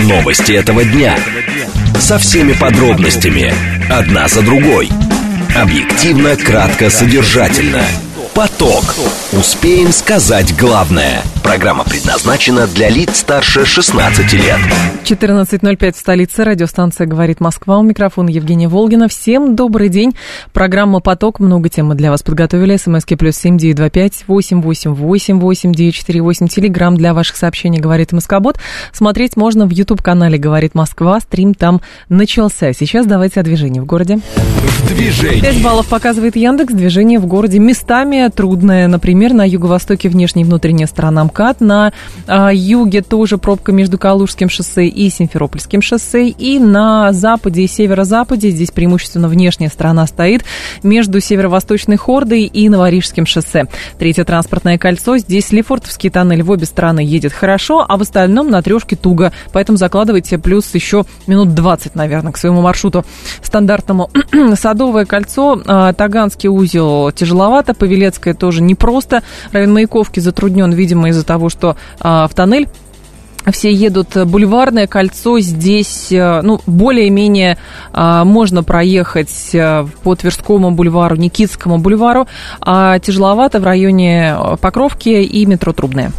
Новости этого дня. Со всеми подробностями. Одна за другой. Объективно, кратко, содержательно. Поток. Успеем сказать главное. Программа предназначена для лиц старше 16 лет. 14:05 в столице. Радиостанция «Говорит Москва». У микрофона Евгения Волгина. Всем добрый день. Программа «Поток». Много тем мы для вас подготовили. СМСки +7 925 888 8948. Телеграм для ваших сообщений «Говорит Москобот». Смотреть можно в YouTube-канале «Говорит Москва». Стрим там начался. Сейчас давайте о движении в городе. В движении. 5 баллов показывает Яндекс. Движение в городе местами трудное. Например, на юго-востоке внешняя и внутренняя сторона МКАД. На юге тоже пробка между Калужским шоссе и Симферопольским шоссе. И на западе и северо-западе, здесь преимущественно внешняя сторона стоит, между северо-восточной Хордой и Новорижским шоссе. Третье транспортное кольцо. Здесь Лефортовский тоннель в обе стороны едет хорошо, а в остальном на трешке туго. Поэтому закладывайте плюс еще минут 20, наверное, к своему маршруту стандартному. Садовое кольцо, Таганский узел тяжеловато, Павелецкая тоже непросто. Район Маяковки затруднен, видимо, из-за того, что в тоннель все едут. Бульварное кольцо здесь, более-менее можно проехать по Тверскому бульвару, Никитскому бульвару, а тяжеловато в районе Покровки и метро Трубное.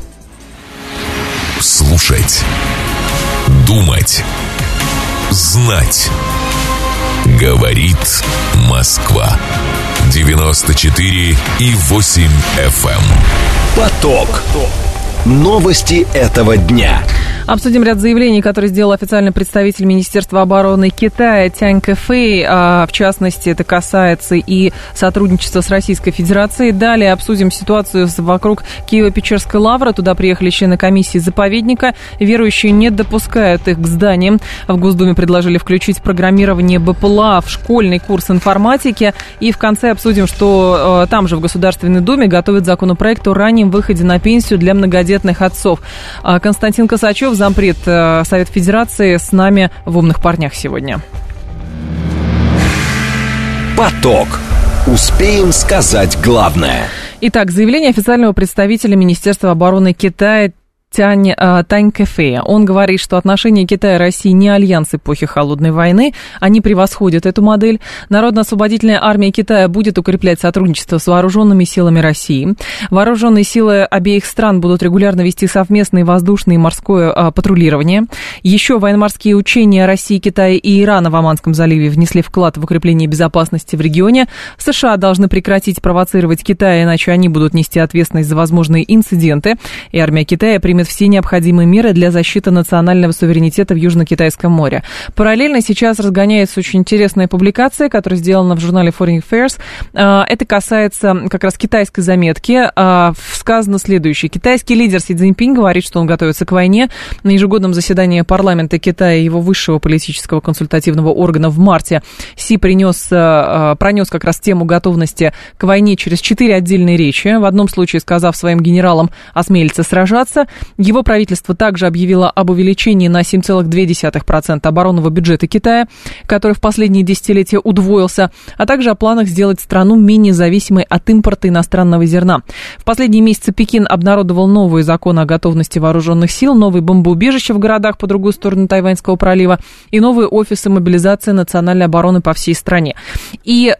Слушать, думать, знать. Говорит Москва. 94,8 FM. Поток. Новости этого дня. Обсудим ряд заявлений, которые сделал официальный представитель Министерства обороны Китая Тянь Кэфэй. В частности, это касается и сотрудничества с Российской Федерацией. Далее обсудим ситуацию вокруг Киево-Печерской лавры. Туда приехали члены комиссии заповедника. Верующие не допускают их к зданиям. В Госдуме предложили включить программирование БПЛА в школьный курс информатики. И в конце обсудим, что там же в Государственной Думе готовят законопроект о раннем выходе на пенсию для многодетных отцов. Константин Косачев, зампред Совета Федерации, с нами в «Умных парнях» сегодня. Поток. Успеем сказать главное. Итак, заявление официального представителя Министерства обороны Китая Тянь Кэфэя. Он говорит, что отношения Китая и России не альянс эпохи Холодной войны. Они превосходят эту модель. Народно-освободительная армия Китая будет укреплять сотрудничество с вооруженными силами России. Вооруженные силы обеих стран будут регулярно вести совместные воздушное и морское патрулирование. Еще военно-морские учения России, Китая и Ирана в Оманском заливе внесли вклад в укрепление безопасности в регионе. США должны прекратить провоцировать Китай, иначе они будут нести ответственность за возможные инциденты. И армия Китая примет все необходимые меры для защиты национального суверенитета в Южно-Китайском море. Параллельно сейчас разгоняется очень интересная публикация, которая сделана в журнале Foreign Affairs. Это касается как раз китайской заметки. Сказано следующее. Китайский лидер Си Цзиньпинь говорит, что он готовится к войне. На ежегодном заседании парламента Китая и его высшего политического консультативного органа в марте Си пронес как раз тему готовности к войне через 4 отдельные речи. В одном случае, сказав своим генералам осмелиться сражаться. Его правительство также объявило об увеличении на 7,2% оборонного бюджета Китая, который в последние десятилетия удвоился, а также о планах сделать страну менее зависимой от импорта иностранного зерна. В последние месяцы Пекин обнародовал новые законы о готовности вооруженных сил, новые бомбоубежища в городах по другую сторону Тайваньского пролива и новые офисы мобилизации национальной обороны по всей стране. И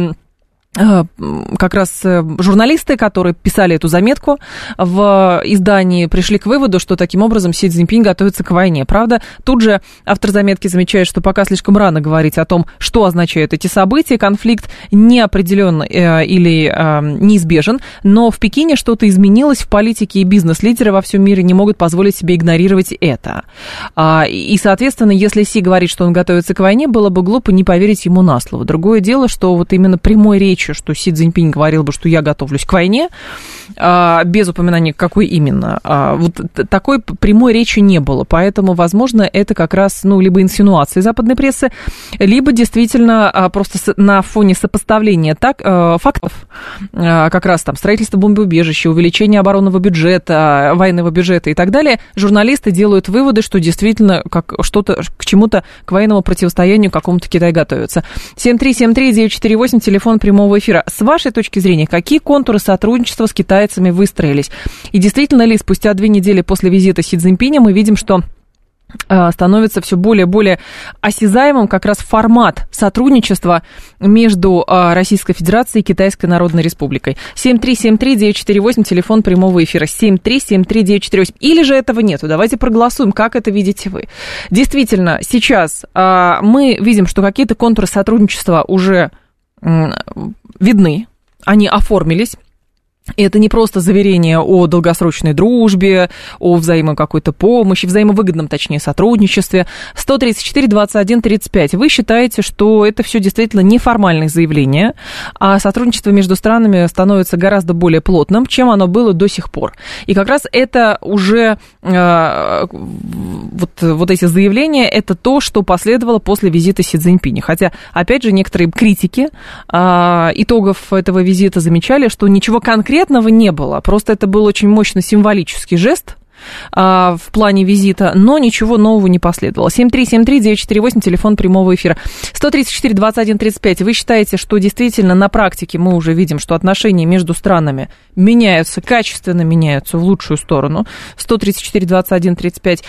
как раз журналисты, которые писали эту заметку в издании, пришли к выводу, что таким образом Си Цзиньпинь готовится к войне. Правда, тут же автор заметки замечает, что пока слишком рано говорить о том, что означают эти события. Конфликт не определен или неизбежен, но в Пекине что-то изменилось в политике, и бизнес-лидеры во всем мире не могут позволить себе игнорировать это. И, соответственно, если Си говорит, что он готовится к войне, было бы глупо не поверить ему на слово. Другое дело, что вот именно прямой речи, что Си Цзиньпинь говорил бы, что я готовлюсь к войне, без упоминания, какой именно. Вот такой прямой речи не было, поэтому, возможно, это как раз, либо инсинуации западной прессы, либо действительно просто на фоне сопоставления фактов, как раз там строительство бомбоубежища, увеличение оборонного бюджета, военного бюджета и так далее, журналисты делают выводы, что действительно что-то к чему-то, к военному противостоянию какому-то Китай готовится. 7373948, телефон прямого эфира. С вашей точки зрения, какие контуры сотрудничества с китайцами выстроились? И действительно ли спустя 2 недели после визита Си Цзиньпиня мы видим, что становится все более и более осязаемым как раз формат сотрудничества между Российской Федерацией и Китайской Народной Республикой. 7373948, телефон прямого эфира, 7373948. Или же этого нету? Давайте проголосуем, как это видите вы. Действительно, сейчас мы видим, что какие-то контуры сотрудничества уже видны, они оформились. И это не просто заверение о долгосрочной дружбе, о взаимной какой-то помощи, взаимовыгодном, точнее, сотрудничестве. 134-21-35. Вы считаете, что это все действительно неформальные заявления, а сотрудничество между странами становится гораздо более плотным, чем оно было до сих пор. И как раз это уже, вот эти заявления, это то, что последовало после визита Си Цзиньпиня. Хотя, опять же, некоторые критики итогов этого визита замечали, что ничего конкретного не было, просто это был очень мощный символический жест в плане визита, но ничего нового не последовало. 7373948, телефон прямого эфира. 134-21-35. Вы считаете, что действительно на практике мы уже видим, что отношения между странами меняются, качественно меняются в лучшую сторону? 134-21-35.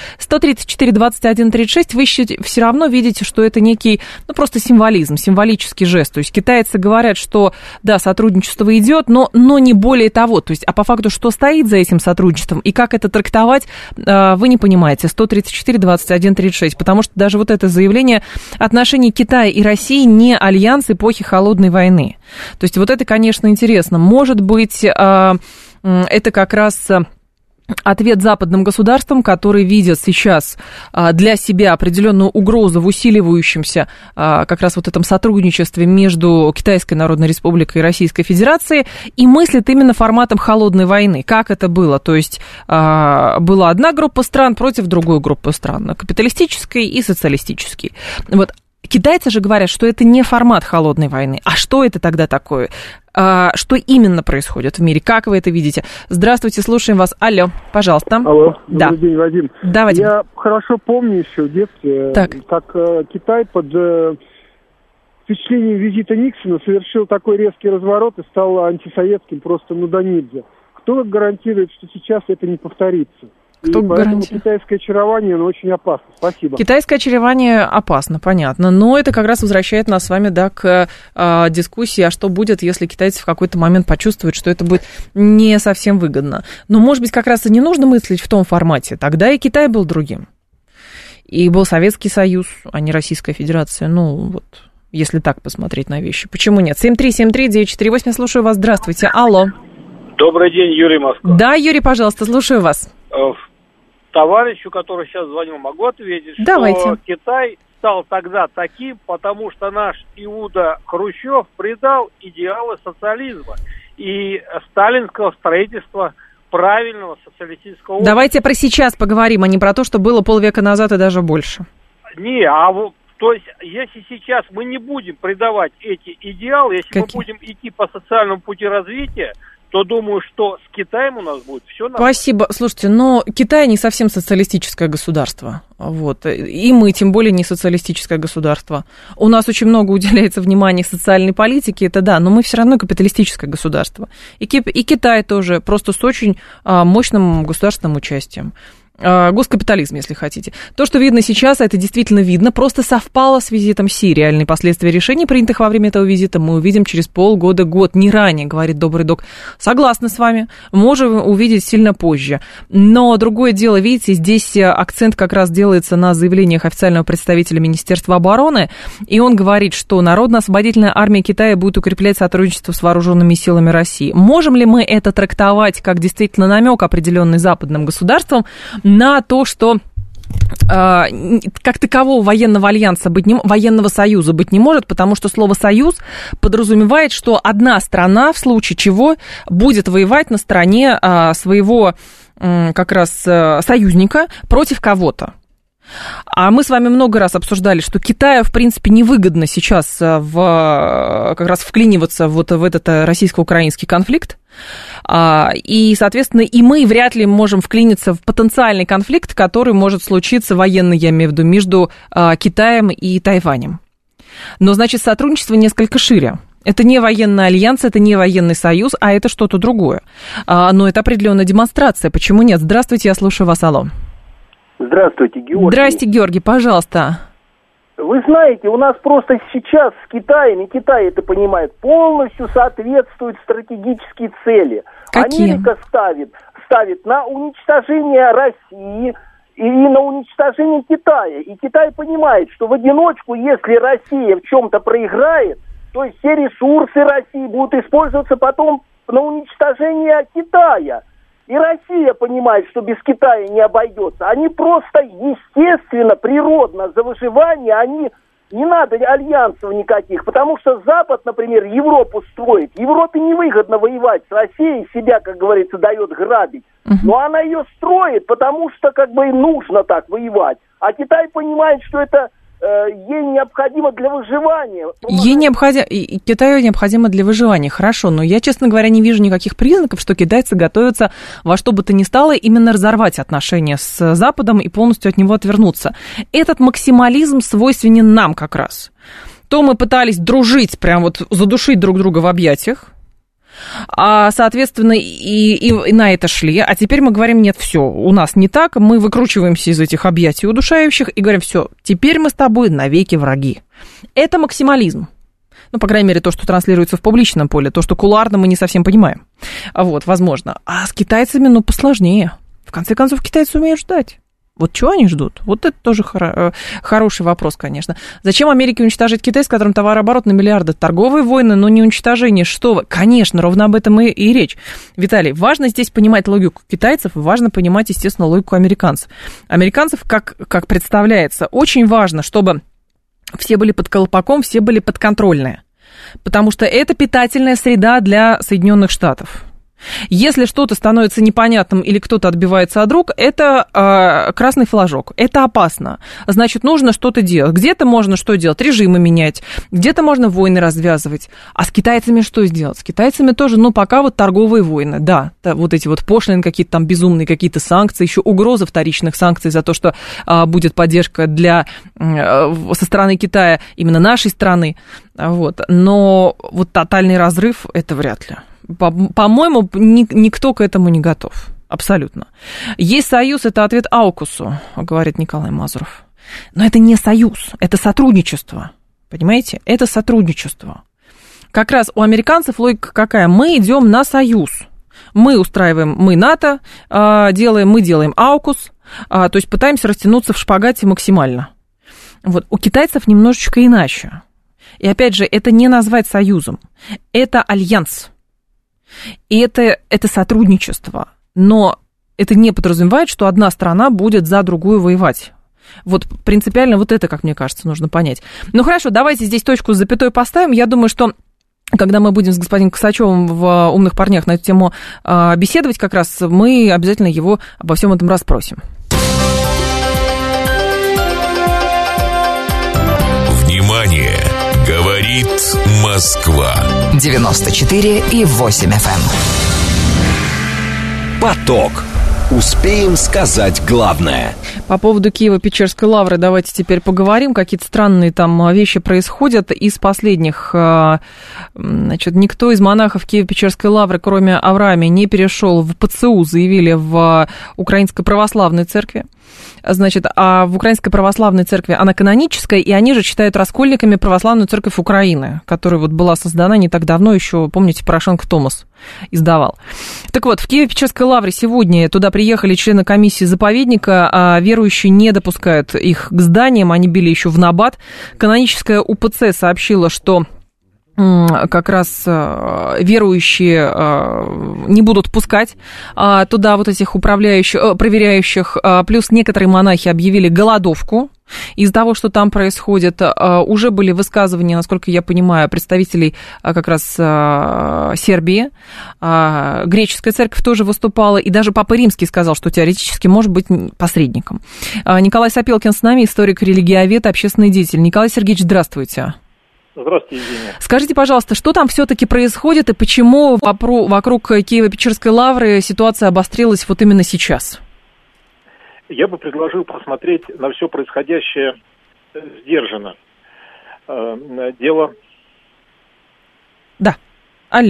134-21-36. Вы все равно видите, что это некий, просто символизм, символический жест. То есть китайцы говорят, что да, сотрудничество идет, но не более того. То есть, а по факту, что стоит за этим сотрудничеством и как это трактовать, вы не понимаете. 134-21-36, потому что даже вот это заявление отношений Китая и России не альянс эпохи Холодной войны. То есть вот это, конечно, интересно. Может быть, это как раз ответ западным государствам, которые видят сейчас для себя определенную угрозу в усиливающемся как раз вот этом сотрудничестве между Китайской Народной Республикой и Российской Федерацией, и мыслят именно форматом холодной войны. Как это было? То есть была одна группа стран против другой группы стран, капиталистической и социалистической. Вот. Китайцы же говорят, что это не формат холодной войны. А что это тогда такое? Что именно происходит в мире? Как вы это видите? Здравствуйте, слушаем вас. Алло, пожалуйста. Алло, да. Добрый день, Вадим. Да, Вадим. Я хорошо помню еще в детстве, как Китай под впечатлением визита Никсона совершил такой резкий разворот и стал антисоветским просто до нельзя. Кто гарантирует, что сейчас это не повторится? Кто поэтому китайское очарование, оно очень опасно. Спасибо. Китайское очарование опасно, понятно. Но это как раз возвращает нас с вами, к дискуссии, а что будет, если китайцы в какой-то момент почувствуют, что это будет не совсем выгодно. Но, может быть, как раз и не нужно мыслить в том формате. Тогда и Китай был другим. И был Советский Союз, а не Российская Федерация. Если так посмотреть на вещи. Почему нет? 7373948, я слушаю вас. Здравствуйте. Алло. Добрый день, Юрий, Москва. Да, Юрий, пожалуйста, слушаю вас. Товарищу, который сейчас звонил, могу ответить, Давайте. Что Китай стал тогда таким, потому что наш Иуда Хрущев предал идеалы социализма и сталинского строительства правильного социалистического общества. Давайте про сейчас поговорим, а не про то, что было полвека назад и даже больше. То есть, если сейчас мы не будем предавать эти идеалы, если мы будем идти по социальному пути развития, то думаю, что с Китаем у нас будет все нормально. Спасибо. Слушайте, но Китай не совсем социалистическое государство. И мы, тем более, не социалистическое государство. У нас очень много уделяется внимания социальной политике, это да, но мы все равно капиталистическое государство. И Китай тоже, просто с очень мощным государственным участием. Госкапитализм, если хотите. То, что видно сейчас, это действительно видно, просто совпало с визитом Си. Реальные последствия решений, принятых во время этого визита, мы увидим через полгода-год, не ранее, говорит добрый док. Согласна с вами, можем увидеть сильно позже. Но другое дело, видите, здесь акцент как раз делается на заявлениях официального представителя Министерства обороны, и он говорит, что Народно-освободительная армия Китая будет укреплять сотрудничество с вооруженными силами России. Можем ли мы это трактовать как действительно намек, определенный западным государствам, на то, что как такового военного альянса военного союза быть не может, потому что слово «союз» подразумевает, что одна страна в случае чего будет воевать на стороне своего как раз союзника против кого-то. А мы с вами много раз обсуждали, что Китаю, в принципе, невыгодно сейчас как раз вклиниваться в этот российско-украинский конфликт. И, соответственно, и мы вряд ли можем вклиниться в потенциальный конфликт, который может случиться, военный, я имею в виду, между Китаем и Тайванем. Но, значит, сотрудничество несколько шире. Это не военный альянс, это не военный союз, а это что-то другое. Но это определенная демонстрация. Почему нет? Здравствуйте, я слушаю вас, алло. Здравствуйте, Георгий. Здрасте, Георгий, пожалуйста. Вы знаете, у нас просто сейчас с Китаем, и Китай это понимает, полностью соответствуют стратегические цели. Какие? Америка ставит на уничтожение России и на уничтожение Китая. И Китай понимает, что в одиночку, если Россия в чем-то проиграет, то есть все ресурсы России будут использоваться потом на уничтожение Китая. И Россия понимает, что без Китая не обойдется. Они просто естественно, природно, за выживание, не надо альянсов никаких, потому что Запад, например, Европу строит. Европе невыгодно воевать с Россией, себя, как говорится, дает грабить. Но она ее строит, потому что как бы нужно так воевать. А Китай понимает, что это ей необходимо для выживания. Китаю необходимо для выживания, хорошо, но я, честно говоря, не вижу никаких признаков, что китайцы готовятся во что бы то ни стало именно разорвать отношения с Западом и полностью от него отвернуться. Этот максимализм свойственен нам как раз. То мы пытались дружить, прям вот задушить друг друга в объятиях, соответственно, и на это шли. А теперь мы говорим, нет, все, у нас не так, мы выкручиваемся из этих объятий удушающих и говорим, все, теперь мы с тобой навеки враги. Это максимализм. Ну, по крайней мере, то, что транслируется в публичном поле, то, что кулуарно мы не совсем понимаем. Вот, возможно. А с китайцами, посложнее. В конце концов, китайцы умеют ждать. Вот чего они ждут? Вот это тоже хороший вопрос, конечно. Зачем Америке уничтожить Китай, с которым товарооборот на миллиарды? Торговые войны, но не уничтожение. Что вы? Конечно, ровно об этом и речь. Виталий, важно здесь понимать логику китайцев, важно понимать, естественно, логику американцев. Американцев, как представляется, очень важно, чтобы все были под колпаком, все были подконтрольные. Потому что это питательная среда для Соединенных Штатов. Если что-то становится непонятным или кто-то отбивается от рук, это красный флажок, это опасно. Значит, нужно что-то делать. Где-то можно что делать? Режимы менять, где-то можно войны развязывать. А с китайцами что сделать? С китайцами тоже, пока вот торговые войны, да, вот эти вот пошлины какие-то там безумные, какие-то санкции, еще угроза вторичных санкций за то, что будет поддержка со стороны Китая именно нашей страны. Вот. Но вот тотальный разрыв, это вряд ли. По-моему, никто к этому не готов. Абсолютно. Есть союз, это ответ Аукусу, говорит Николай Мазуров. Но это не союз, это сотрудничество. Понимаете? Это сотрудничество. Как раз у американцев логика какая? Мы идем на союз. Мы НАТО, мы делаем Аукус, то есть пытаемся растянуться в шпагате максимально. Вот. У китайцев немножечко иначе. И опять же, это не назвать союзом. Это альянс. И это сотрудничество, но это не подразумевает, что одна страна будет за другую воевать. Вот принципиально вот это, как мне кажется, нужно понять. Ну хорошо, давайте здесь точку с запятой поставим. Я думаю, что когда мы будем с господином Косачевым в «Умных парнях» на эту тему беседовать, как раз мы обязательно его обо всем этом расспросим. Внимание! Говорит Москва. 94,8 FM. Поток. Успеем сказать главное. По поводу Киево-Печерской лавры давайте теперь поговорим. Какие-то странные там вещи происходят. Из последних, никто из монахов Киево-Печерской лавры, кроме Авраамия, не перешел в ПЦУ, заявили в Украинской православной церкви. Значит, а в Украинской православной церкви она каноническая, и они же считают раскольниками православную церковь Украины, которая вот была создана не так давно, еще, помните, Порошенко Томас издавал. Так вот, в Киево-Печерской лавре сегодня туда приехали члены комиссии заповедника, а верующие не допускают их к зданиям, они били еще в набат. Каноническая УПЦ сообщила, что как раз верующие не будут пускать туда вот этих проверяющих, плюс некоторые монахи объявили голодовку из-за того, что там происходит. Уже были высказывания, насколько я понимаю, представителей как раз Сербии. Греческая церковь тоже выступала, и даже Папа Римский сказал, что теоретически может быть посредником. Николай Сапелкин с нами, историк, религиовед, общественный деятель. Николай Сергеевич, здравствуйте. Здравствуйте, Евгения. Скажите, пожалуйста, что там все-таки происходит и почему вокруг Киево-Печерской лавры ситуация обострилась вот именно сейчас? Я бы предложил посмотреть на все происходящее сдержанно. Дело... Да. Алло.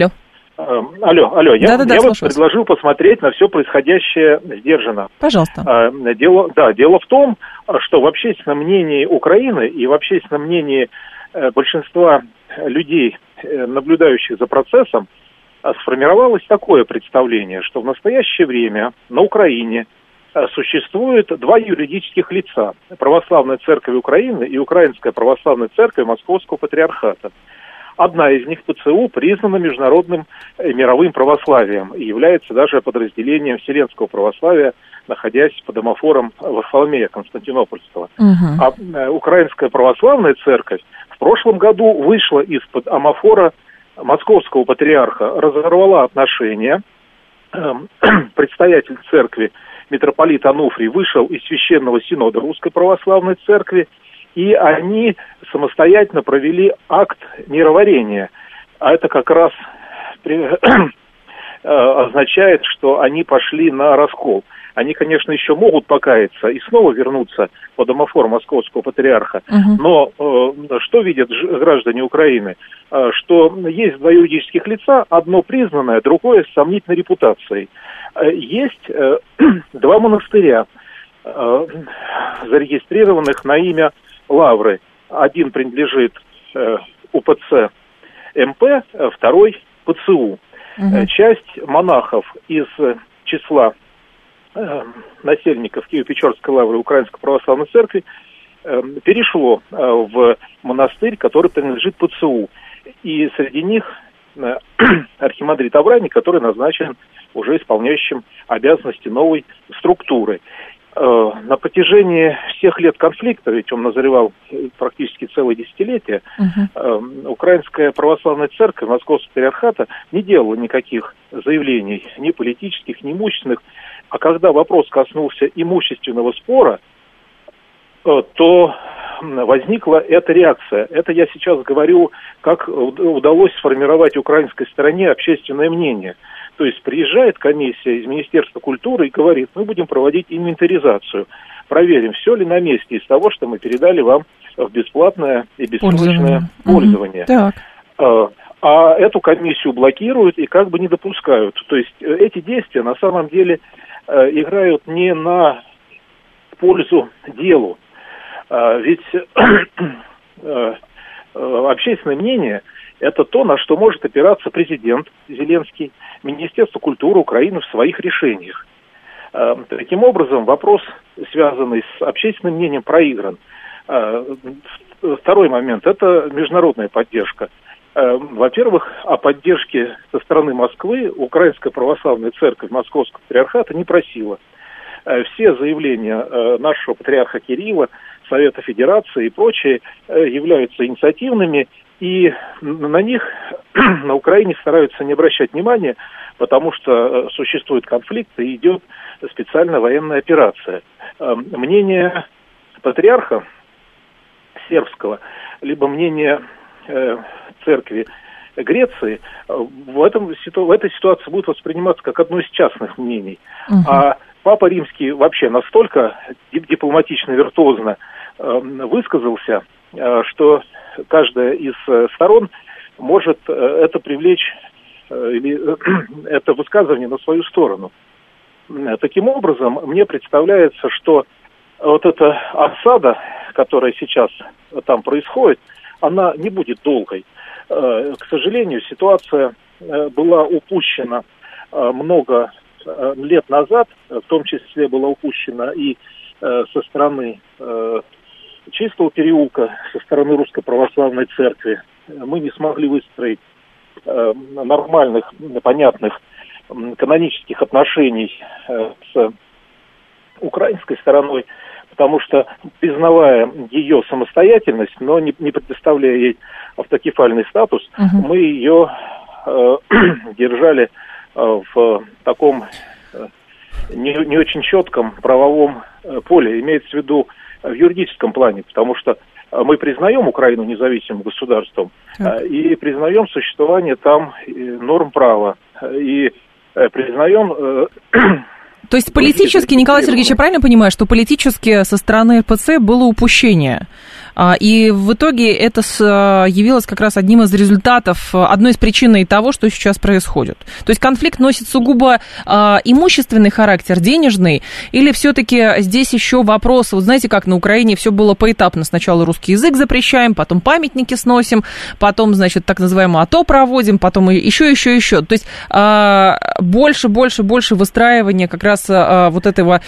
Алло, я вот предложил посмотреть на все происходящее сдержанно. Пожалуйста. Дело в том, что в общественном мнении Украины и в общественном мнении большинства людей, наблюдающих за процессом, сформировалось такое представление, что в настоящее время на Украине существует два юридических лица: Православная Церковь Украины и Украинская Православная Церковь Московского Патриархата. Одна из них, ПЦУ, признана международным мировым православием и является даже подразделением Вселенского православия, находясь под омофором Варфоломея Константинопольского. А Украинская Православная Церковь в прошлом году вышла из-под омофора Московского Патриарха, разорвала отношения. Предстоятель церкви митрополит Ануфрий вышел из Священного Синода Русской Православной Церкви, и они самостоятельно провели акт мироварения. А это как раз означает, что они пошли на раскол. Они, конечно, еще могут покаяться и снова вернуться под омофор Московского Патриарха. Но что видят граждане Украины? Что есть два юридических лица, одно признанное, другое с сомнительной репутацией. Есть два монастыря, зарегистрированных на имя Лавры. Один принадлежит УПЦ МП, второй ПЦУ. Часть монахов из числа насельников Киево-Печорской лавры Украинской Православной Церкви перешло в монастырь, который принадлежит ПЦУ. И среди них архимандрит Авраамий, который назначен уже исполняющим обязанности новой структуры. На протяжении всех лет конфликта, ведь он назревал практически целое десятилетие, Украинская Православная Церковь Московского Патриархата не делала никаких заявлений, ни политических, ни имущественных. А когда вопрос коснулся имущественного спора, то возникла эта реакция. Это я сейчас говорю, как удалось сформировать украинской стороне общественное мнение. То есть приезжает комиссия из Министерства культуры и говорит: мы будем проводить инвентаризацию, проверим, все ли на месте из того, что мы передали вам в бесплатное и бессрочное пользование. А эту комиссию блокируют и как бы не допускают. То есть эти действия на самом деле играют не на пользу делу. Ведь общественное мнение – это то, на что может опираться президент Зеленский, Министерство культуры Украины в своих решениях. Таким образом, вопрос, связанный с общественным мнением, проигран. Второй момент – это международная поддержка. Во-первых, о поддержке со стороны Москвы Украинская Православная Церковь Московского Патриархата не просила. Все заявления нашего патриарха Кирилла, Совета Федерации и прочие являются инициативными, и на них на Украине стараются не обращать внимания, потому что существует конфликт и идет специальная военная операция. Мнение патриарха сербского, либо мнение церкви Греции в этой ситуации будет восприниматься как одно из частных мнений. А Папа Римский вообще настолько дипломатично, виртуозно высказался, что каждая из сторон может это привлечь, или это высказывание на свою сторону. Таким образом, мне представляется, что вот эта осада, которая сейчас там происходит, она не будет долгой. К сожалению, ситуация была упущена много лет назад, в том числе была упущена и со стороны Чистого переулка, со стороны Русской Православной Церкви. Мы не смогли выстроить нормальных, понятных канонических отношений с украинской стороной, потому что, признавая ее самостоятельность, но не предоставляя ей автокефальный статус, мы ее держали в таком не очень четком правовом поле, имеется в виду в юридическом плане, потому что мы признаем Украину независимым государством и признаем существование там норм права, и признаем... То есть политически, Николай Сергеевич, я правильно понимаю, что политически со стороны РПЦ было упущение И в итоге это явилось как раз одним из результатов, одной из причин того, что сейчас происходит. То есть конфликт носит сугубо имущественный характер, денежный, или все-таки здесь еще вопрос, вот знаете, как на Украине все было поэтапно. Сначала русский язык запрещаем, потом памятники сносим, потом, значит, так называемое АТО проводим, потом еще. То есть больше выстраивания как раз вот этого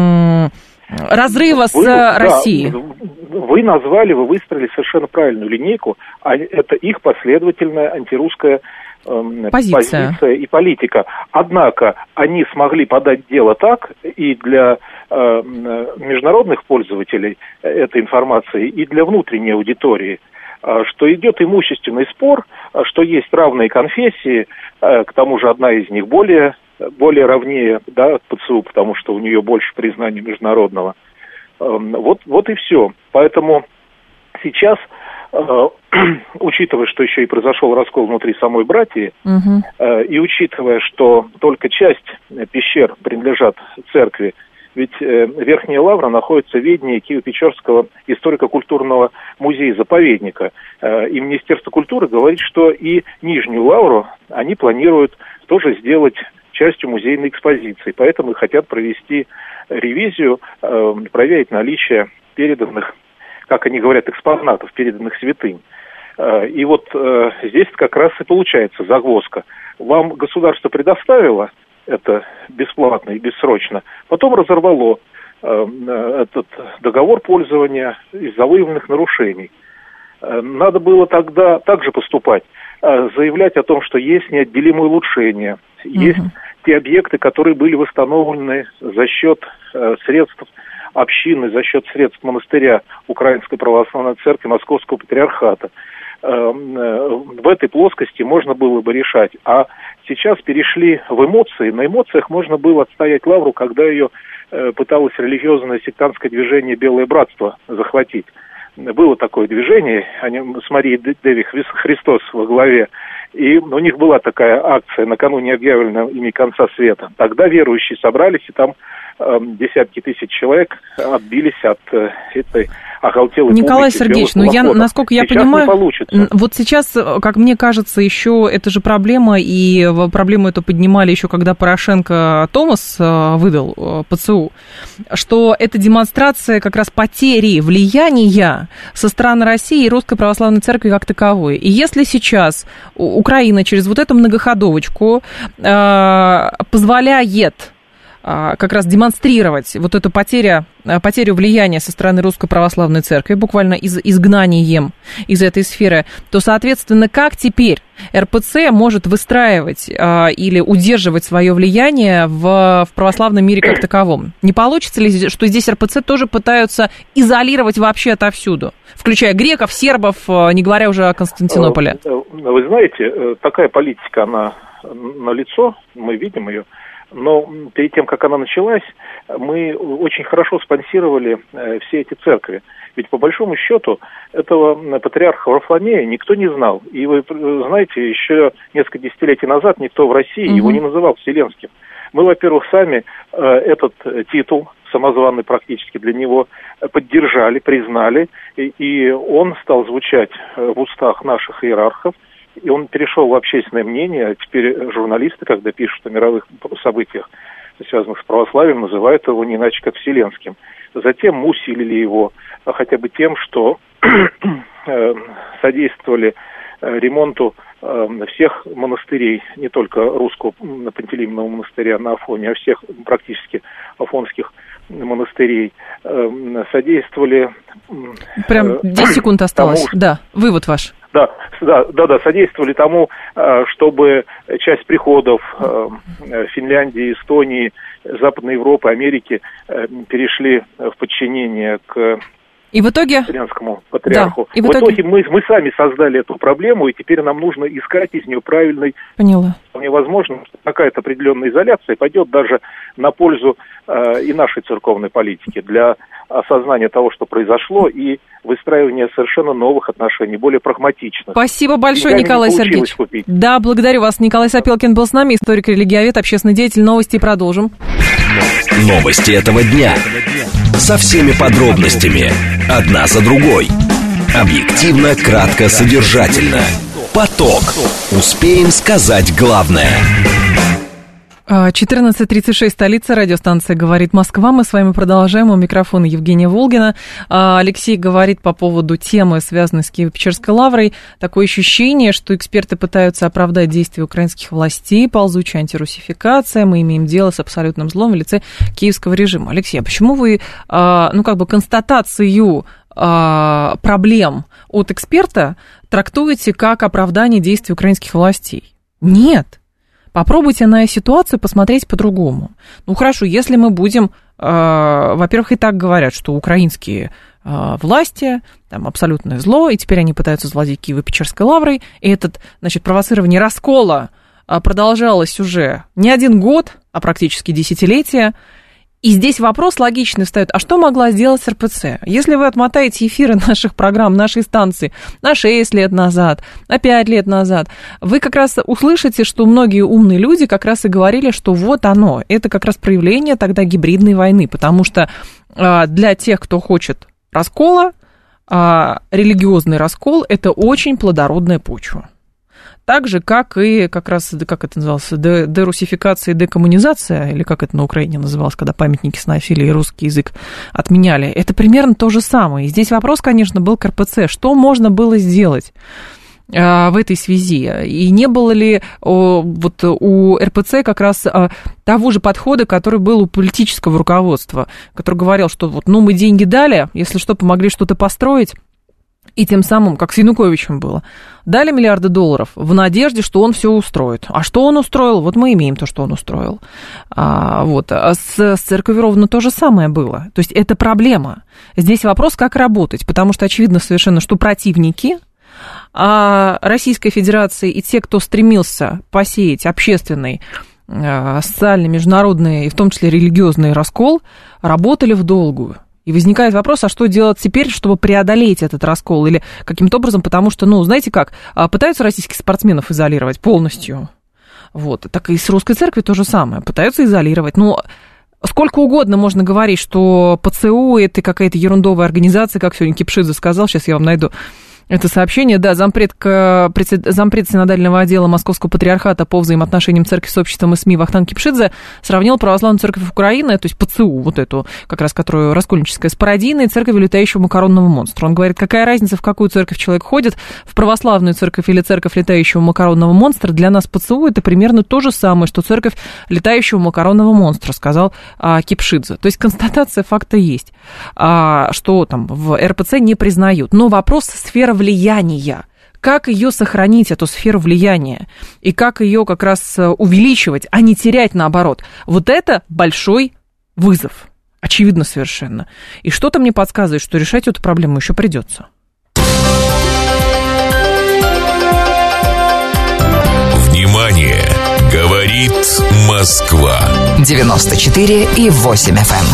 разрыва с Россией. Вы выстроили совершенно правильную линейку, а это их последовательная антирусская позиция и политика. Однако они смогли подать дело так и для международных пользователей этой информации, и для внутренней аудитории, что идет имущественный спор, что есть равные конфессии, к тому же одна из них более равнее, да, ПЦУ, потому что у нее больше признания международного. Вот и все. Поэтому сейчас, учитывая, что еще и произошел раскол внутри самой братьи, и учитывая, что только часть пещер принадлежат церкви, ведь Верхняя Лавра находится в ведении Киево-Печерского историко-культурного музея-заповедника. И Министерство культуры говорит, что и Нижнюю Лавру они планируют тоже сделать частью музейной экспозиции. Поэтому хотят провести ревизию, проверить наличие переданных, как они говорят, экспонатов, переданных святынь. И вот здесь как раз и получается загвоздка. Вам государство предоставило это бесплатно и бессрочно, потом разорвало этот договор пользования из-за выявленных нарушений. Надо было тогда также поступать, заявлять о том, что есть неотделимые улучшения, есть те объекты, которые были восстановлены за счет средств общины, за счет средств монастыря Украинской Православной Церкви Московского Патриархата. В этой плоскости можно было бы решать. А сейчас перешли в эмоции. На эмоциях можно было отстоять Лавру, когда ее пыталось религиозное сектантское движение «Белое братство» захватить. Было такое движение, они с Марией Деви Христос во главе, и у них была такая акция накануне объявленного ими конца света. Тогда верующие собрались, и там десятки тысяч человек отбились от этой оголтелой Николай Сергеевич, ну я, насколько я понимаю, вот сейчас, как мне кажется, еще это же проблема, и проблему эту поднимали еще, когда Порошенко Томас выдал ПЦУ, что это демонстрация как раз потери влияния со стороны России и Русской Православной Церкви как таковой. И если сейчас Украина через вот эту многоходовочку позволяет как раз демонстрировать вот эту потерю влияния со стороны Русской Православной Церкви, буквально изгнанием из этой сферы, то, соответственно, как теперь РПЦ может выстраивать или удерживать свое влияние в православном мире как таковом? Не получится ли, что здесь РПЦ тоже пытаются изолировать вообще отовсюду, включая греков, сербов, не говоря уже о Константинополе? Вы знаете, такая политика, она налицо, мы видим ее. Но перед тем, как она началась, мы очень хорошо спонсировали все эти церкви. Ведь по большому счету этого патриарха Варфоломея никто не знал. И вы знаете, еще несколько десятилетий назад никто в России его не называл Вселенским. Мы, во-первых, сами этот титул, самозваный практически для него, поддержали, признали. И он стал звучать в устах наших иерархов. И он перешел в общественное мнение, а теперь журналисты, когда пишут о мировых событиях, связанных с православием, называют его не иначе как Вселенским. Затем мы усилили его хотя бы тем, что содействовали ремонту всех монастырей, не только русского Пантелеймонова монастыря на Афоне, а всех практически афонских монастырей, содействовали... Прям 10 секунд осталось, да, вывод ваш. Да, содействовали тому, чтобы часть приходов Финляндии, Эстонии, Западной Европы, Америки перешли в подчинение к Вселенскому патриарху. Да, в итоге мы сами создали эту проблему, и теперь нам нужно искать из нее правильный... Поняла. Вполне возможно, что какая-то определенная изоляция пойдет даже на пользу и нашей церковной политики для осознания того, что произошло, и выстраивания совершенно новых отношений, более прагматичных. Спасибо большое, Николай Сергеевич. Да, благодарю вас. Николай Сапелкин был с нами, историк, религиовед, общественный деятель. Новости продолжим. Новости этого дня. Со всеми подробностями. Одна за другой. Объективно, кратко, содержательно. Поток. Успеем сказать главное. 14:36, столица, радиостанция «Говорит Москва». Мы с вами продолжаем. У микрофона Евгения Волгина. Алексей говорит по поводу темы, связанной с Киево-Печерской лаврой. Такое ощущение, что эксперты пытаются оправдать действия украинских властей, ползучая антирусификация. Мы имеем дело с абсолютным злом в лице киевского режима. Алексей, а почему вы, констатацию проблем от эксперта трактуете как оправдание действий украинских властей? Нет. Попробуйте на ситуацию посмотреть по-другому. Ну, хорошо, если мы будем... во-первых, и так говорят, что украинские власти, там, абсолютное зло, и теперь они пытаются завладеть Киево-Печерской лаврой, и это, провоцирование раскола продолжалось уже не 1 год, а практически десятилетия. И здесь вопрос логичный встает, а что могла сделать РПЦ? Если вы отмотаете эфиры наших программ, нашей станции на 6 лет назад, на 5 лет назад, вы как раз услышите, что многие умные люди как раз и говорили, что вот оно, это как раз проявление тогда гибридной войны, потому что для тех, кто хочет раскола, религиозный раскол – это очень плодородная почва. Так же, как и, как раз, как это называлось, дерусификация и декоммунизация, или как это на Украине называлось, когда памятники сносили и русский язык отменяли. Это примерно то же самое. И здесь вопрос, конечно, был к РПЦ. Что можно было сделать в этой связи? И не было ли вот у РПЦ как раз того же подхода, который был у политического руководства, который говорил, что вот, мы деньги дали, если что, помогли что-то построить, и тем самым, как с Януковичем было, дали $миллиарды в надежде, что он все устроит. А что он устроил? Вот мы имеем то, что он устроил. А с церковью ровно то же самое было. То есть это проблема. Здесь вопрос, как работать, потому что очевидно совершенно, что противники Российской Федерации и те, кто стремился посеять общественный, социальный, международный и в том числе религиозный раскол, работали в долгую. И возникает вопрос, а что делать теперь, чтобы преодолеть этот раскол? Или каким-то образом, потому что, знаете как, пытаются российских спортсменов изолировать полностью. Вот. Так и с русской церковью то же самое. Пытаются изолировать. Сколько угодно можно говорить, что ПЦУ – это какая-то ерундовая организация, как сегодня Кипшидзе сказал, сейчас я вам найду это сообщение. Да, зампред синодального отдела Московского патриархата по взаимоотношениям церкви с обществом и СМИ Вахтанг Кипшидзе сравнил православную церковь Украины, то есть ПЦУ, вот эту, как раз которую раскольническая, с пародийной церковью летающего макаронного монстра. Он говорит, какая разница, в какую церковь человек ходит, в православную церковь или церковь летающего макаронного монстра. Для нас ПЦУ это примерно то же самое, что церковь летающего макаронного монстра, сказал Кипшидзе. То есть констатация факта есть, что там в РПЦ не признают. Но вопрос сферы влияния. Как ее сохранить, эту сферу влияния? И как ее как раз увеличивать, а не терять наоборот? Вот это большой вызов. Очевидно совершенно. И что-то мне подсказывает, что решать эту проблему еще придется. Внимание! Говорит Москва. 94,8 FM.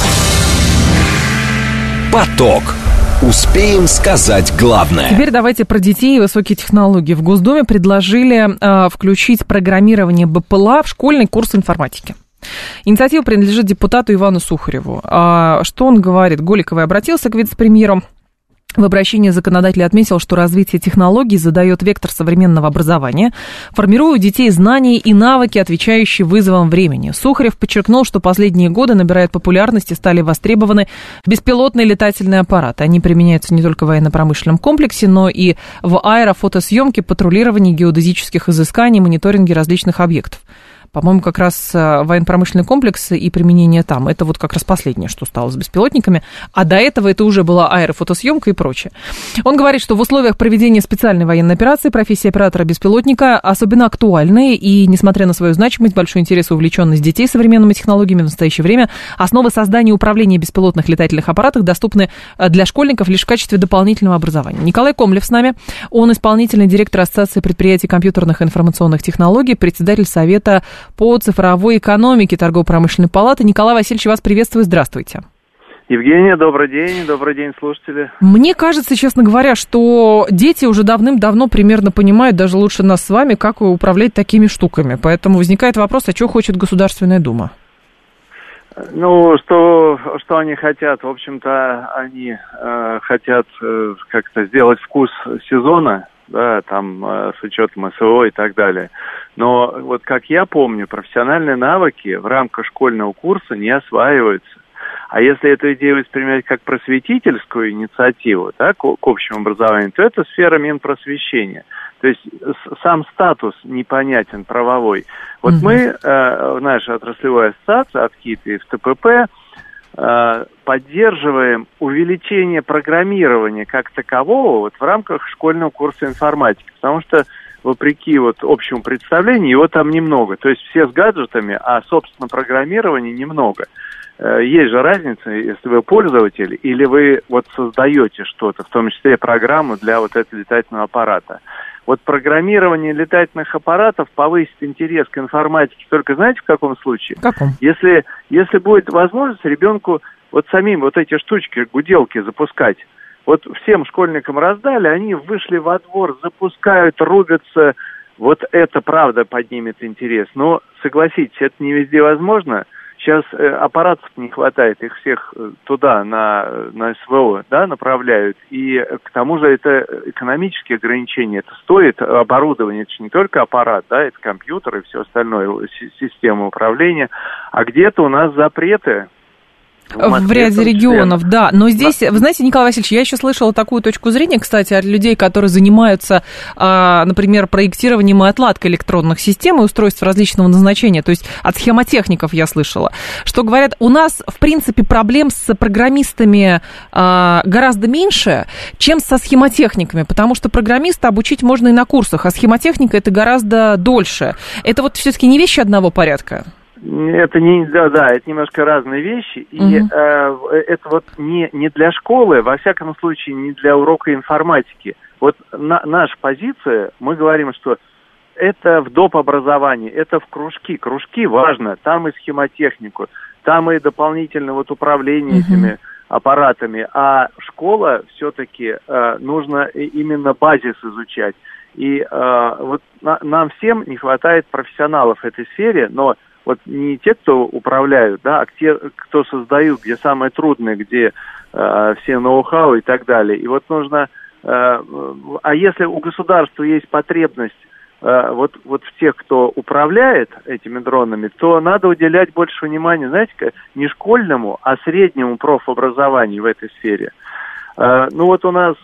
Поток. Успеем сказать главное. Теперь давайте про детей и высокие технологии. В Госдуме предложили включить программирование БПЛА в школьный курс информатики. Инициатива принадлежит депутату Ивану Сухареву. Что он говорит? Голиковый обратился к вице-премьеру. В обращении законодатель отметил, что развитие технологий задает вектор современного образования, формируя у детей знания и навыки, отвечающие вызовам времени. Сухарев подчеркнул, что последние годы набирают популярность и стали востребованы беспилотные летательные аппараты. Они применяются не только в военно-промышленном комплексе, но и в аэрофотосъемке, патрулировании, геодезических изысканий, мониторинге различных объектов. По-моему, как раз военно-промышленный комплекс и применение там. Это вот как раз последнее, что стало с беспилотниками. А до этого это уже была аэрофотосъемка и прочее. Он говорит, что в условиях проведения специальной военной операции профессия оператора беспилотника особенно актуальна. И, несмотря на свою значимость, большой интерес и увлеченность детей современными технологиями в настоящее время, основы создания и управления беспилотных летательных аппаратов доступны для школьников лишь в качестве дополнительного образования. Николай Комлев с нами. Он исполнительный директор Ассоциации предприятий компьютерных и информационных технологий, председатель Совета по цифровой экономике Торгово-промышленной палаты. Николай Васильевич, вас приветствую, здравствуйте. Евгения, добрый день, слушатели. Мне кажется, честно говоря, что дети уже давным-давно примерно понимают, даже лучше нас с вами, как управлять такими штуками. Поэтому возникает вопрос, а что хочет Государственная Дума? Ну, что они хотят? В общем-то, они хотят как-то сделать вкус сезона, да, там, с учетом СВО и так далее. Но вот как я помню, профессиональные навыки в рамках школьного курса не осваиваются. А если эту идею воспринимать как просветительскую инициативу, да, к общему образованию, то это сфера Минпросвещения. То есть сам статус непонятен, правовой. Вот мы, наша отраслевая ассоциация от КИТ и в ТПП, поддерживаем увеличение программирования как такового вот в рамках школьного курса информатики. Потому что, вопреки вот общему представлению, его там немного. То есть все с гаджетами, а, собственно, программирования немного. Есть же разница, если вы пользователь или вы вот создаете что-то, в том числе программу для вот этого летательного аппарата. Вот программирование летательных аппаратов повысит интерес к информатике только знаете в каком случае? В каком? Если будет возможность ребенку вот самим вот эти штучки, гуделки запускать. Вот всем школьникам раздали, они вышли во двор, запускают, рубятся. Вот это правда поднимет интерес. Но согласитесь, это не везде возможно. Сейчас аппаратов не хватает, их всех туда, на СВО, да, направляют. И к тому же это экономические ограничения. Это стоит оборудование, это же не только аппарат, да, это компьютер и все остальное, система управления. А где-то у нас запреты. В ряде регионов, да. Но здесь, вы знаете, Николай Васильевич, я еще слышала такую точку зрения, кстати, от людей, которые занимаются, например, проектированием и отладкой электронных систем и устройств различного назначения, то есть от схемотехников я слышала, что говорят, у нас, в принципе, проблем с программистами гораздо меньше, чем со схемотехниками, потому что программиста обучить можно и на курсах, а схемотехника это гораздо дольше. Это вот все-таки не вещи одного порядка? Это не, это немножко разные вещи, и это вот не для школы, во всяком случае, не для урока информатики. Вот наша позиция, мы говорим, что это в доп. Образовании, это в кружки. Кружки важно, там и схемотехнику, там и дополнительно вот управление этими аппаратами, а школа все-таки нужно именно базис изучать. И вот нам всем не хватает профессионалов в этой сфере, но вот не те, кто управляют, да, а те, кто создают, где самое трудное, где все ноу-хау и так далее. И вот нужно, а если у государства есть потребность вот в тех, кто управляет этими дронами, то надо уделять больше внимания, знаете, не школьному, а среднему профобразованию в этой сфере. Ну вот у нас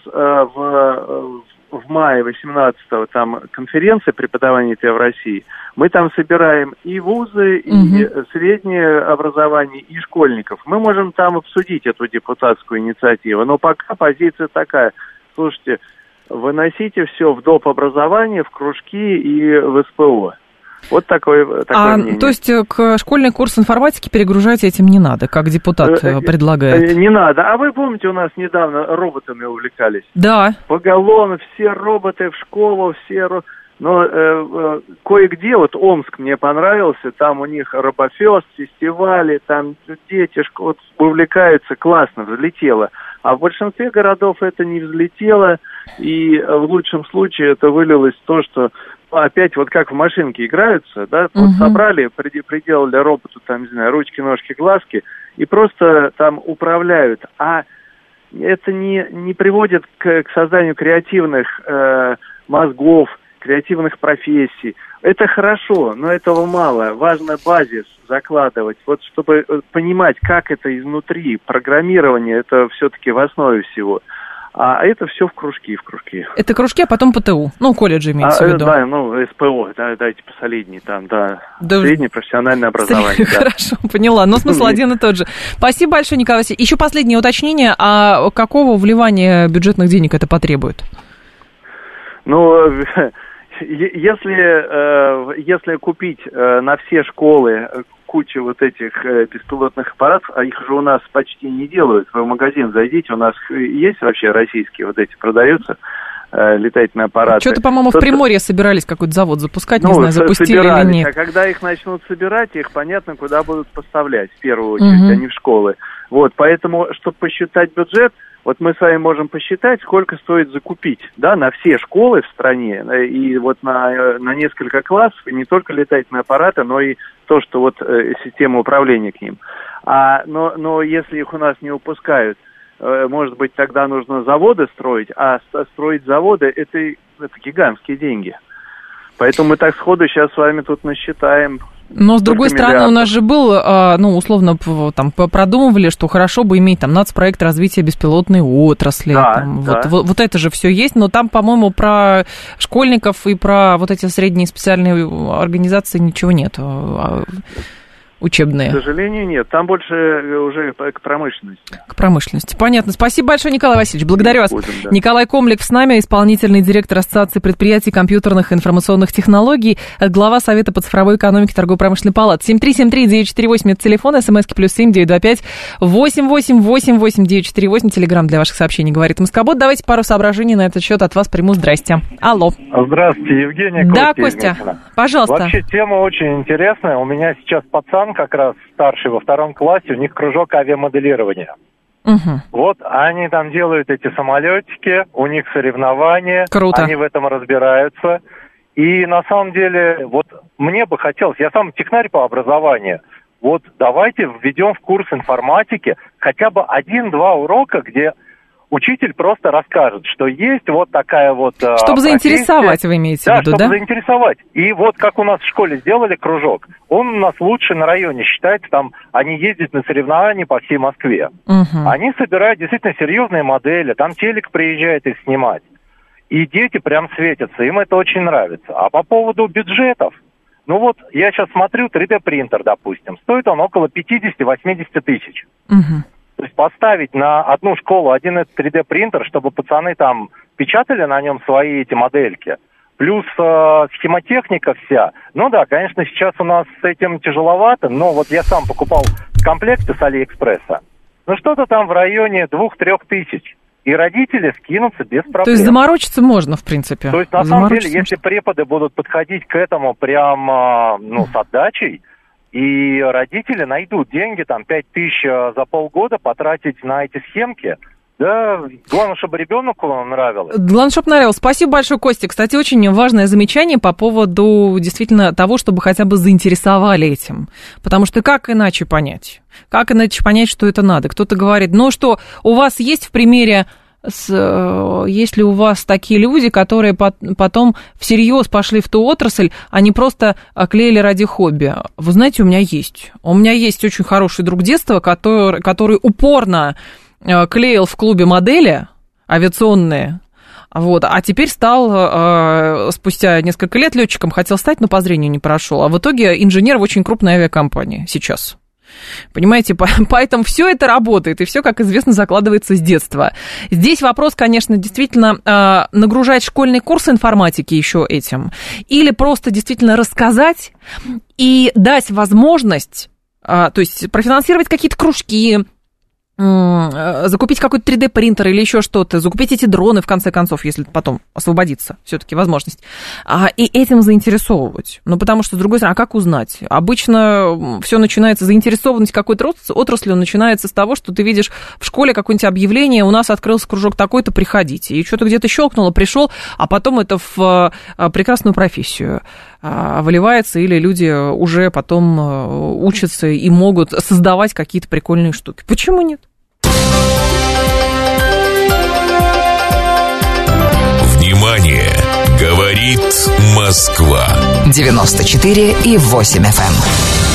в мае 18-го там конференция преподавания ТЭ в России. Мы там собираем и вузы, и среднее образование, и школьников. Мы можем там обсудить эту депутатскую инициативу. Но пока позиция такая. Слушайте, выносите все в доп. Образование, в кружки и в СПО. Вот такое мнение. То есть к школьный курс информатики перегружать этим не надо, как депутат предлагает? Не надо. А вы помните, у нас недавно роботами увлекались? Да. Поголовно все роботы в школу, но кое-где, вот Омск мне понравился, там у них робофест, фестивали, там дети вот, увлекаются, классно, взлетело. А в большинстве городов это не взлетело, и в лучшем случае это вылилось в то, что опять вот как в машинке играются, да, вот собрали, приделали роботу, там, не знаю, ручки, ножки, глазки, и просто там управляют. А это не приводит к созданию креативных мозгов, креативных профессий. Это хорошо, но этого мало. Важно базис закладывать, вот чтобы понимать, как это изнутри. Программирование это все-таки в основе всего. А это все в кружки. Это кружки, а потом ПТУ, колледжи имеется в виду. Да, СПО, дайте посолиднее там, да. Среднее профессиональное образование. Хорошо, поняла, но смысл один и тот же. Спасибо большое, Николай Васильевич. Еще последнее уточнение, а какого вливания бюджетных денег это потребует? Если купить на все школы кучу вот этих беспилотных аппаратов, а их же у нас почти не делают. Вы в магазин зайдите, у нас есть вообще российские вот эти продаются летательные аппараты. Что-то, по-моему, в Приморье собирались какой-то завод запускать, не знаю, запустили или нет. А когда их начнут собирать, их понятно, куда будут поставлять в первую очередь, а не в школы. Вот, поэтому, чтобы посчитать бюджет, Вот мы с вами можем посчитать, сколько стоит закупить, да, на все школы в стране, и вот на несколько классов, и не только летательные аппараты, но и то, что вот система управления к ним. Но если их у нас не выпускают, может быть, тогда нужно заводы строить, а строить заводы – это гигантские деньги. Поэтому мы так сходу сейчас с вами тут насчитаем. Но, с другой стороны, у нас же был, условно, там, продумывали, что хорошо бы иметь там нацпроект развития беспилотной отрасли. Да, там, да. Вот это же все есть, но там, по-моему, про школьников и про вот эти средние специальные организации ничего нет. Учебные. К сожалению, нет. Там больше уже к промышленности. К промышленности. Понятно. Спасибо большое, Николай Васильевич. Благодарю вас. Будем, да. Николай Комлев с нами, исполнительный директор Ассоциации предприятий компьютерных и информационных технологий, глава Совета по цифровой экономике Торгово-промышленной палаты. 7373948, это телефон, смски +7 925 888 948, телеграм для ваших сообщений, говорит Москобот. Давайте пару соображений на этот счет от вас приму. Здрасте. Алло. Здравствуйте, Евгения. Да, Костя, пожалуйста. Вообще тема очень интересная. У меня сейчас пацан как раз старший во 2 классе, у них кружок авиамоделирования. Угу. Вот они там делают эти самолетики, у них соревнования. Круто. Они в этом разбираются. И на самом деле, вот мне бы хотелось, я сам технарь по образованию, вот давайте введем в курс информатики хотя бы 1-2 урока, где учитель просто расскажет, что есть вот такая вот чтобы заинтересовать, вы имеете в виду, да? Да, чтобы заинтересовать. И вот как у нас в школе сделали кружок, он у нас лучший на районе считается, там они ездят на соревнования по всей Москве. Угу. Они собирают действительно серьезные модели, там телек приезжает их снимать. И дети прям светятся, им это очень нравится. А по поводу бюджетов, ну вот я сейчас смотрю, 3D-принтер, допустим, стоит он около 50-80 тысяч. Угу. То есть поставить на одну школу один этот 3D-принтер, чтобы пацаны там печатали на нем свои эти модельки, плюс схемотехника вся. Ну да, конечно, сейчас у нас с этим тяжеловато, но вот я сам покупал комплекты с Алиэкспресса. Ну что-то там в районе 2-3 тысяч. И родители скинутся без проблем. То есть заморочиться можно, в принципе. То есть, на самом деле, если преподы будут подходить к этому прям, с отдачей, и родители найдут деньги, там, 5 тысяч за полгода потратить на эти схемки. Да, главное, чтобы ребенку нравилось. Главное, чтобы нравилось. Спасибо большое, Костя. Кстати, очень важное замечание по поводу действительно того, чтобы хотя бы заинтересовали этим. Потому что как иначе понять? Как иначе понять, что это надо? Кто-то говорит, ну что, у вас есть в примере... Есть ли у вас такие люди, которые потом всерьез пошли в ту отрасль, а не просто клеили ради хобби? Вы знаете, у меня есть. У меня есть очень хороший друг детства, который упорно клеил в клубе модели авиационные, вот, а теперь стал, спустя несколько лет, летчиком, хотел стать, но по зрению не прошел, а в итоге инженер в очень крупной авиакомпании сейчас. Понимаете, поэтому все это работает, и все, как известно, закладывается с детства. Здесь вопрос, конечно, действительно нагружать школьный курс информатики еще этим, или просто действительно рассказать и дать возможность, то есть профинансировать какие-то кружки, закупить какой-то 3D-принтер или еще что-то, закупить эти дроны, в конце концов, если потом освободится все-таки возможность, и этим заинтересовывать. Ну, потому что, с другой стороны, а как узнать? Обычно все начинается, заинтересованность какой-то отраслью начинается с того, что ты видишь в школе какое-нибудь объявление, у нас открылся кружок такой-то, приходите. И что-то где-то щелкнуло, пришел, а потом это в прекрасную профессию выливается, или люди уже потом учатся и могут создавать какие-то прикольные штуки. Почему нет? Внимание! Говорит Москва. 94,8 FM.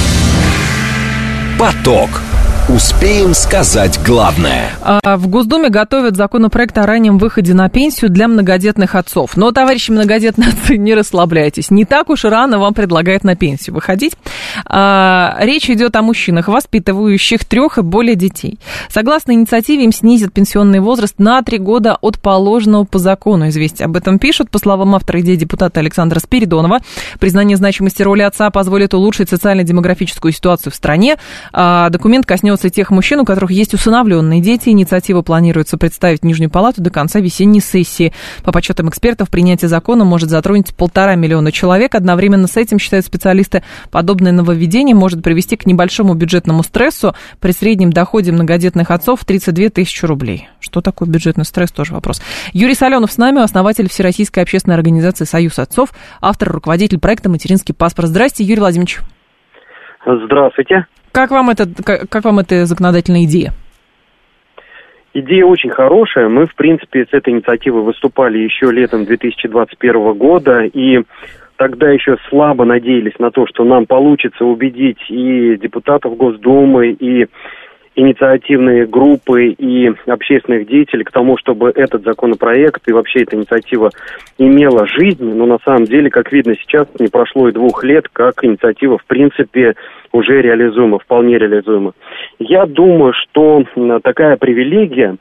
Поток. Успеем сказать главное. В Госдуме готовят законопроект о раннем выходе на пенсию для многодетных отцов. Но, товарищи многодетные отцы, не расслабляйтесь. Не так уж рано вам предлагают на пенсию выходить. Речь идет о мужчинах, воспитывающих 3 и более детей. Согласно инициативе, им снизят пенсионный возраст на 3 года от положенного по закону. Известия об этом пишут. По словам автора идеи депутата Александра Спиридонова, признание значимости роли отца позволит улучшить социально-демографическую ситуацию в стране. Документ коснется коснется тех мужчин, у которых есть усыновленные дети. Инициативу планируется представить в Нижнюю палату до конца весенней сессии. По подсчетам экспертов, принятие закона может затронуть 1,5 миллиона человек. Одновременно с этим, считают специалисты, подобное нововведение может привести к небольшому бюджетному стрессу при среднем доходе многодетных отцов в 32 тысячи рублей. Что такое бюджетный стресс, тоже вопрос. Юрий Соленов с нами, основатель Всероссийской общественной организации «Союз отцов», автор и руководитель проекта «Материнский паспорт». Здрасте, Юрий Владимирович. Здравствуйте. Как вам эта законодательная идея? Идея очень хорошая. Мы, в принципе, с этой инициативой выступали еще летом 2021 года, и тогда еще слабо надеялись на то, что нам получится убедить и депутатов Госдумы, и инициативные группы, и общественных деятелей к тому, чтобы этот законопроект и вообще эта инициатива имела жизнь. Но на самом деле, как видно сейчас, не прошло и 2 лет, как инициатива, в принципе, уже реализуема, вполне реализуема. Я думаю, что такая привилегия,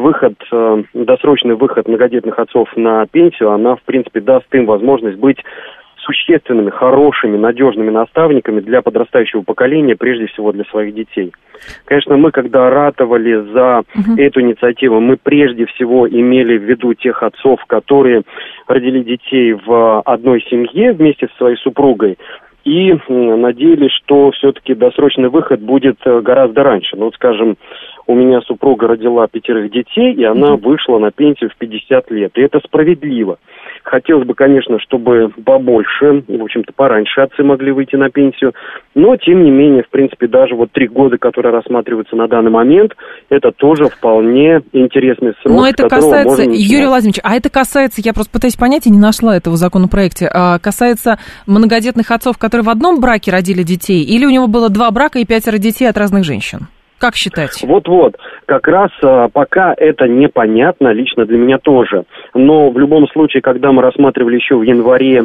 досрочный выход многодетных отцов на пенсию, она, в принципе, даст им возможность быть существенными, хорошими, надежными наставниками для подрастающего поколения, прежде всего для своих детей. Конечно, мы, когда ратовали за эту инициативу, мы прежде всего имели в виду тех отцов, которые родили детей в одной семье вместе со своей супругой, и надеялись, что все-таки досрочный выход будет гораздо раньше. Ну, вот, скажем, у меня супруга родила 5 детей, и она вышла на пенсию в 50 лет. И это справедливо. Хотелось бы, конечно, чтобы побольше, в общем-то, пораньше отцы могли выйти на пенсию. Но, тем не менее, в принципе, даже вот 3 года, которые рассматриваются на данный момент, это тоже вполне интересный срок. Но это касается, Юрий Владимирович, это касается, я просто пытаюсь понять, и не нашла этого в законопроекте, касается многодетных отцов, которые в одном браке родили детей, или у него было 2 брака и 5 детей от разных женщин? Как считать? Вот-вот. Как раз пока это непонятно, лично для меня тоже. Но в любом случае, когда мы рассматривали еще в январе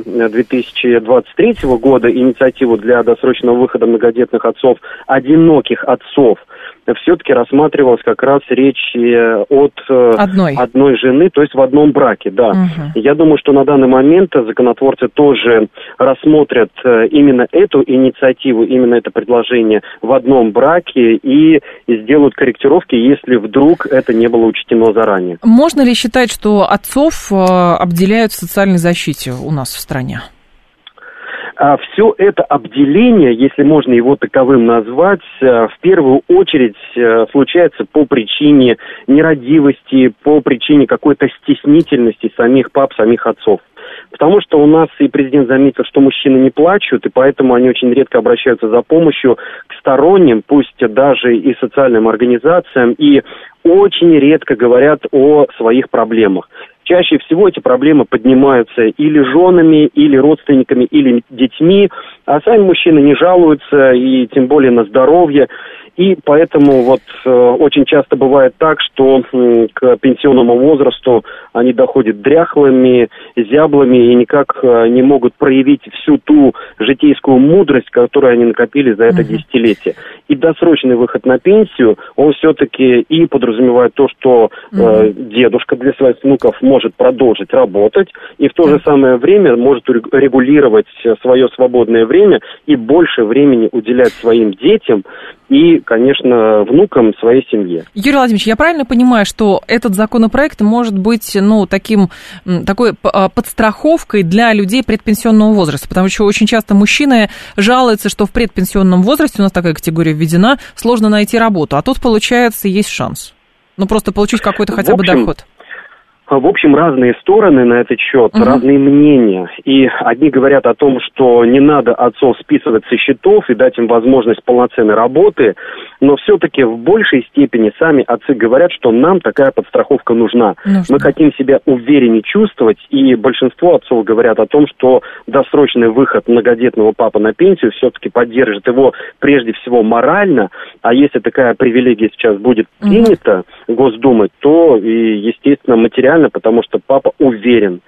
2023 года инициативу для досрочного выхода многодетных отцов, одиноких отцов, все-таки рассматривалась как раз речь от одной жены, то есть в одном браке, да. Я думаю, что на данный момент законотворцы тоже рассмотрят именно эту инициативу, именно это предложение в одном браке и сделают корректировки, если вдруг это не было учтено заранее. Можно ли считать, что отцов обделяют в социальной защите у нас в стране? Все это обделение, если можно его таковым назвать, в первую очередь случается по причине нерадивости, по причине какой-то стеснительности самих пап, самих отцов. Потому что у нас и президент заметил, что мужчины не плачут, и поэтому они очень редко обращаются за помощью к сторонним, пусть даже и социальным организациям, и очень редко говорят о своих проблемах. Чаще всего эти проблемы поднимаются или женами, или родственниками, или детьми, а сами мужчины не жалуются, и тем более на здоровье. И поэтому очень часто бывает так, что к пенсионному возрасту они доходят дряхлыми, зяблыми и никак не могут проявить всю ту житейскую мудрость, которую они накопили за это десятилетие. И досрочный выход на пенсию, он все-таки и подразумевает то, что дедушка для своих внуков может продолжить работать, и в то же самое время может регулировать свое свободное время и больше времени уделять своим детям и, конечно, внукам своей семье. Юрий Владимирович, я правильно понимаю, что этот законопроект может быть, такой подстраховкой для людей предпенсионного возраста? Потому что очень часто мужчины жалуются, что в предпенсионном возрасте, у нас такая категория введена, сложно найти работу, а тут, получается, есть шанс. Просто получить какой-то хотя бы доход. В общем, разные стороны на этот счет, разные мнения. И одни говорят о том, что не надо отцов списывать со счетов и дать им возможность полноценной работы, но все-таки в большей степени сами отцы говорят, что нам такая подстраховка нужна. Мы хотим себя увереннее чувствовать, и большинство отцов говорят о том, что досрочный выход многодетного папы на пенсию все-таки поддержит его прежде всего морально, а если такая привилегия сейчас будет принята Госдумой, то и, естественно, материально, потому что папа уверен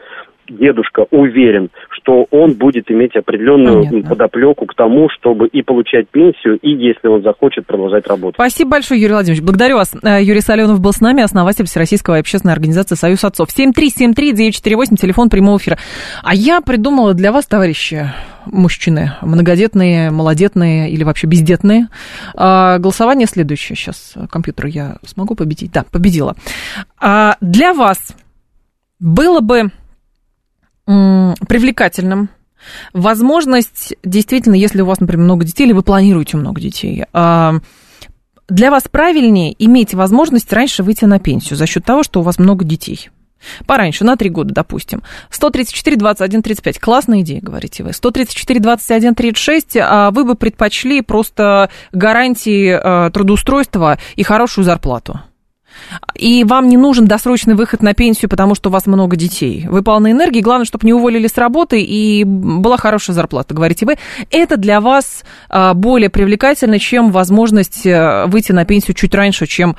дедушка уверен, что он будет иметь определенную подоплеку к тому, чтобы и получать пенсию, и, если он захочет, продолжать работать. Спасибо большое, Юрий Владимирович. Благодарю вас. Юрий Соленов был с нами, основатель Всероссийской общественной организации «Союз отцов». 7373948, телефон прямого эфира. А я придумала для вас, товарищи мужчины, многодетные, малодетные или вообще бездетные, голосование следующее. Сейчас компьютер я смогу победить? Да, победила. Для вас было бы привлекательным возможность, действительно, если у вас, например, много детей, или вы планируете много детей, для вас правильнее иметь возможность раньше выйти на пенсию за счет того, что у вас много детей. Пораньше, на 3 года, допустим. 134-21-35. Классная идея, говорите вы. 134-21-36. А вы бы предпочли просто гарантии трудоустройства и хорошую зарплату. И вам не нужен досрочный выход на пенсию, потому что у вас много детей. Вы полны энергии, главное, чтобы не уволили с работы и была хорошая зарплата, говорите вы. Это для вас более привлекательно, чем возможность выйти на пенсию чуть раньше, чем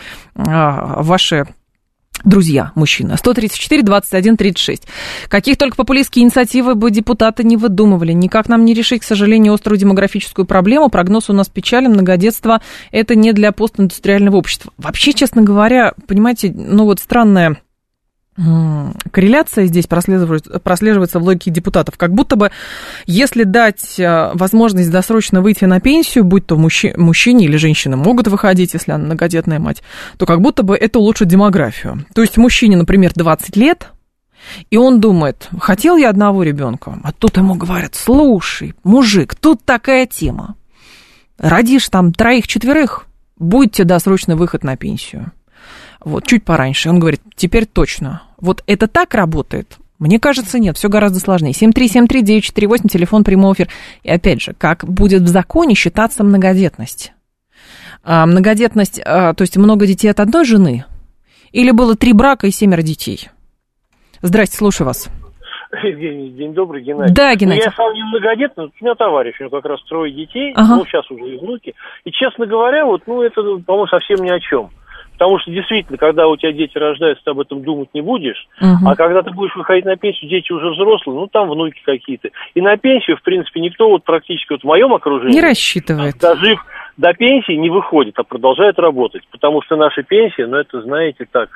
ваши друзья, мужчины. 134-21-36. Каких только популистские инициативы бы депутаты не выдумывали. Никак нам не решить, к сожалению, острую демографическую проблему. Прогноз у нас печален. Многодетство – это не для постиндустриального общества. Вообще, честно говоря, понимаете, странная корреляция здесь прослеживается в логике депутатов. Как будто бы, если дать возможность досрочно выйти на пенсию, будь то мужчине или женщины могут выходить, если она многодетная мать, то как будто бы это улучшит демографию. То есть мужчине, например, 20 лет, и он думает, хотел я одного ребенка, а тут ему говорят, слушай, мужик, тут такая тема. Родишь там 3-4, будет тебе досрочный выход на пенсию. Вот, чуть пораньше. Он говорит, теперь точно. Вот это так работает? Мне кажется, нет, все гораздо сложнее. 7373948, телефон прямого эфира. И опять же, как будет в законе считаться многодетность? Многодетность, то есть много детей от одной жены? Или было 3 брака и 7 детей? Здрасте, слушаю вас. Евгений, день добрый, Геннадий. Да, Геннадий. Я сам не многодетный, у меня товарищ, у него как раз 3 детей, сейчас уже и внуки. И, честно говоря, это, по-моему, совсем ни о чем. Потому что, действительно, когда у тебя дети рождаются, ты об этом думать не будешь. А когда ты будешь выходить на пенсию, дети уже взрослые, там внуки какие-то. И на пенсию, в принципе, никто практически в моем окружении... Не рассчитывает. Дожив до пенсии, не выходит, а продолжает работать. Потому что наша пенсия, это, знаете, так...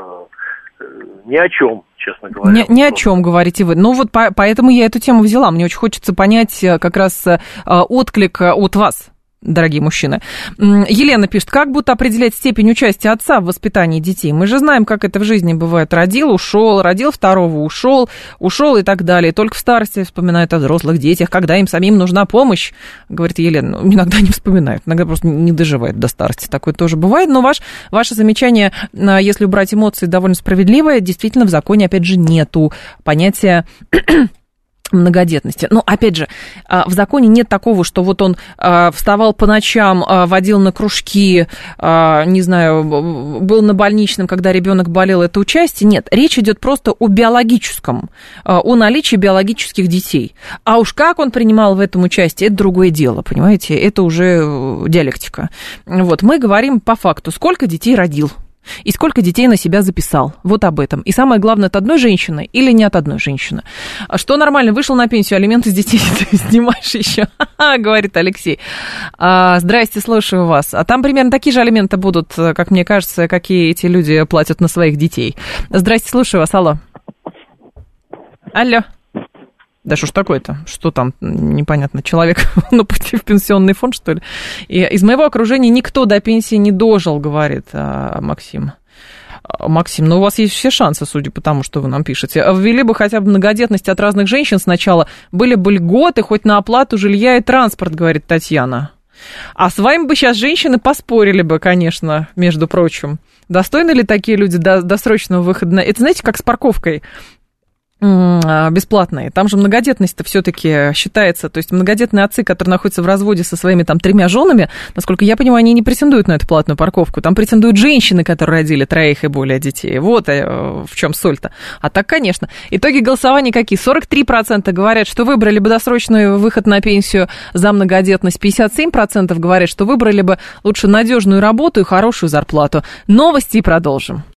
ни о чем, честно говоря. Ни о чем, говорите вы. Поэтому я эту тему взяла. Мне очень хочется понять как раз отклик от вас, дорогие мужчины. Елена пишет, как будут определять степень участия отца в воспитании детей? Мы же знаем, как это в жизни бывает. Родил, ушел, родил второго, ушел и так далее. Только в старости вспоминают о взрослых детях, когда им самим нужна помощь, говорит Елена. Иногда не вспоминают, иногда просто не доживают до старости. Такое тоже бывает. Но ваше замечание, если убрать эмоции, довольно справедливое. Действительно, в законе, опять же, нету понятия многодетности. Но, опять же, в законе нет такого, что он вставал по ночам, водил на кружки, не знаю, был на больничном, когда ребенок болел, это участие. Нет, речь идет просто о биологическом, о наличии биологических детей. А уж как он принимал в этом участие, это другое дело, понимаете, это уже диалектика. Мы говорим по факту, сколько детей родил. И сколько детей на себя записал. Вот об этом. И самое главное, от одной женщины или не от одной женщины. Что нормально, вышел на пенсию, алименты с детей ты снимаешь еще, говорит Алексей. Здрасте, слушаю вас. А там примерно такие же алименты будут, как мне кажется, какие эти люди платят на своих детей. Здрасте, слушаю вас, алло. Алло. Да что ж такое-то? Что там, непонятно, человек на пути в пенсионный фонд, что ли? И из моего окружения никто до пенсии не дожил, говорит Максим. Максим, у вас есть все шансы, судя по тому, что вы нам пишете. Ввели бы хотя бы многодетность от разных женщин сначала, были бы льготы хоть на оплату жилья и транспорт, говорит Татьяна. А с вами бы сейчас женщины поспорили бы, конечно, между прочим. Достойны ли такие люди досрочного выхода? Это, знаете, как с парковкой бесплатные. Там же многодетность-то все-таки считается, то есть многодетные отцы, которые находятся в разводе со своими 3 женами, насколько я понимаю, они не претендуют на эту платную парковку. Там претендуют женщины, которые родили 3 и более детей. Вот в чем соль-то. А так, конечно. Итоги голосования какие? 43% говорят, что выбрали бы досрочный выход на пенсию за многодетность. 57% говорят, что выбрали бы лучше надежную работу и хорошую зарплату. Новости и продолжим.